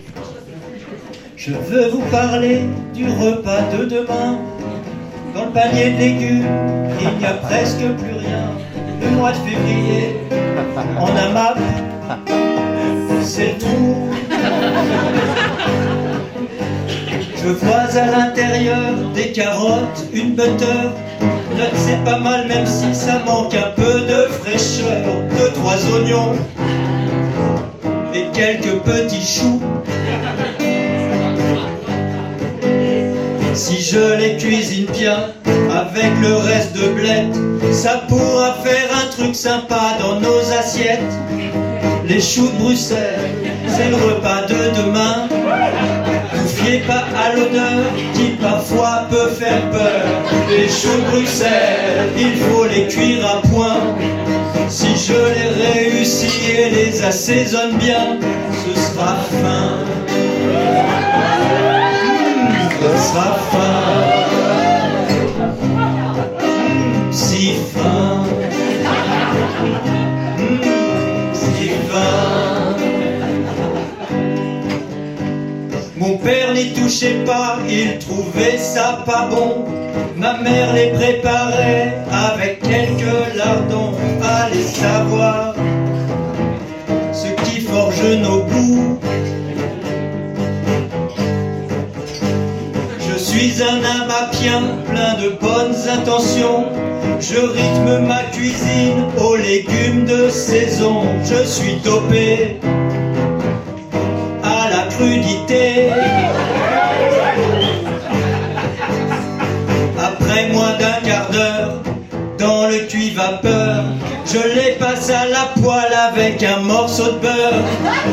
Je veux vous parler du repas de demain. Dans le panier de légumes, il n'y a presque plus rien. Le mois de février, en AMAP, c'est tout. Je vois à l'intérieur des carottes, une butter. Note, c'est pas mal même si ça manque un peu de fraîcheur. 2-3 oignons et quelques petits choux. Si je les cuisine bien avec le reste de blettes, ça pourra faire un truc sympa dans nos assiettes. Les choux de Bruxelles, c'est le repas de demain. Ne fiez pas à l'odeur qui parfois peut faire peur. Les choux de Bruxelles, il faut les cuire à point. Si je les réussis et les assaisonne bien, ce sera fin. Ce sera fin. Si fin. Si fin. Mon père n'y touchait pas, il trouvait ça pas bon. Ma mère les préparait avec quelques lardons. Allez savoir ce qui forge nos goûts. Je suis un amapien plein de bonnes intentions. Je rythme ma cuisine aux légumes de saison. Je suis dopé à la crudité. Après moins d'un quart d'heure, dans le cuit vapeur, je les passe à la poêle avec un morceau de beurre.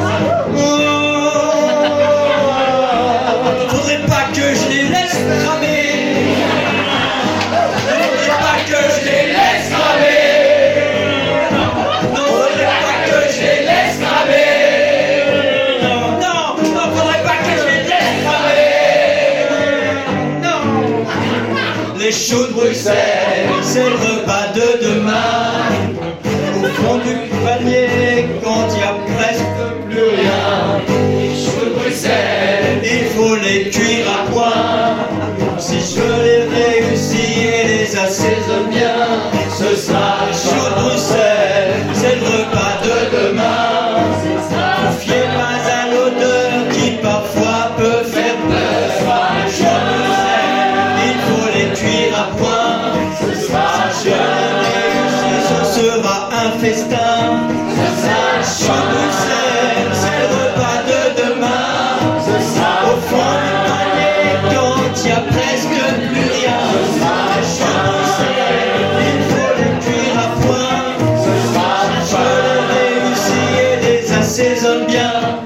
Faudrait pas que je les laisse cramer. Faudrait pas que je les laisse cramer. Non, faudrait pas que je les laisse cramer. Non, faudrait pas que je les laisse cramer. Non. Les choux de Bruxelles, c'est le repas de demain. Au fond du panier, quand il y a presque plus rien. Les choux de Bruxelles, il faut les cuire à point. Si je les réussis et les assaisonne bien, ce sera chaud de Bruxelles, c'est le repas de demain. Ne fiez pas à l'odeur qui parfois peut faire peur. Chaud de Bruxelles, il faut les cuire à point. Si je les réussis, ce sera un festin. Chaud de Bruxelles, c'est le repas de demain. Au fond du panier, quand il y a presque plus rien. Chaud de Bruxelles, il faut les cuire à point. Si je les réussis et les assaisonne bien,